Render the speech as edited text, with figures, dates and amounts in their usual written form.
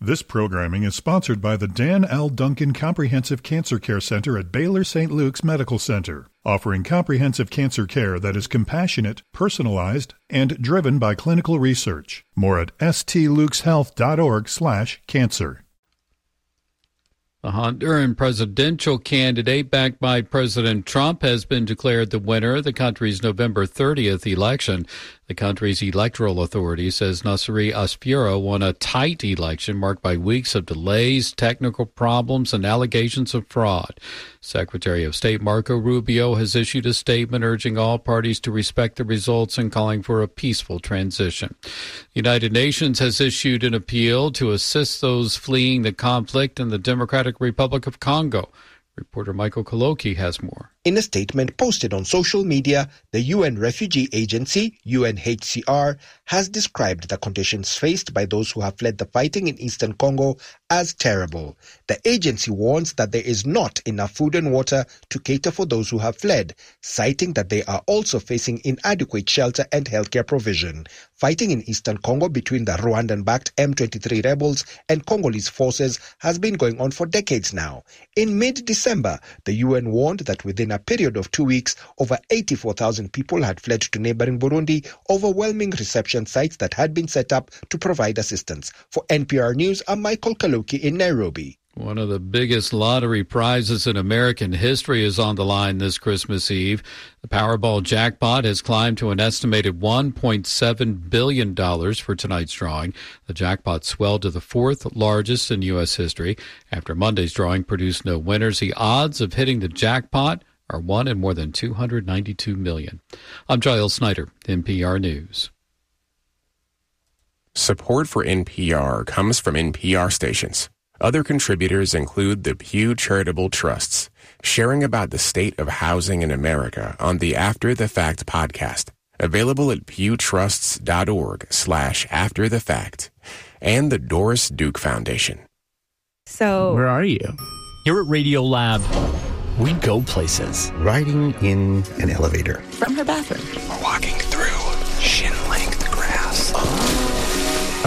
This programming is sponsored by the Dan L. Duncan Comprehensive Cancer Care Center at Baylor St. Luke's Medical Center, offering comprehensive cancer care that is compassionate, personalized, and driven by clinical research. More at stlukeshealth.org/cancer. The Honduran presidential candidate backed by President Trump has been declared the winner of the country's November 30th election. The country's electoral authority says Nasri Aspiro won a tight election marked by weeks of delays, technical problems, and allegations of fraud. Secretary of State Marco Rubio has issued a statement urging all parties to respect the results and calling for a peaceful transition. The United Nations has issued an appeal to assist those fleeing the conflict in the Democratic Republic of Congo. Reporter Michael Koloki has more. In a statement posted on social media, the UN Refugee Agency, UNHCR, has described the conditions faced by those who have fled the fighting in eastern Congo as terrible. The agency warns that there is not enough food and water to cater for those who have fled, citing that they are also facing inadequate shelter and healthcare provision. Fighting in eastern Congo between the Rwandan-backed M23 rebels and Congolese forces has been going on for decades now. In mid-December, the UN warned that within a period of 2 weeks, over 84,000 people had fled to neighboring Burundi, overwhelming reception sites that had been set up to provide assistance. For NPR News, I'm Michael Kaloki in Nairobi. One of the biggest lottery prizes in American history is on the line this Christmas Eve. The Powerball jackpot has climbed to an estimated $1.7 billion for tonight's drawing. The jackpot swelled to the fourth largest in U.S. history. After Monday's drawing produced no winners, the odds of hitting the jackpot are 1 in more than 292 million. I'm Giles Snyder, NPR News. Support for NPR comes from NPR stations. Other contributors include the Pew Charitable Trusts, sharing about the state of housing in America on the After the Fact podcast, available at pewtrusts.org/afterthefact, and the Doris Duke Foundation. So, where are you? Here at Radiolab, we go places. Riding in an elevator. From her bathroom. Or walking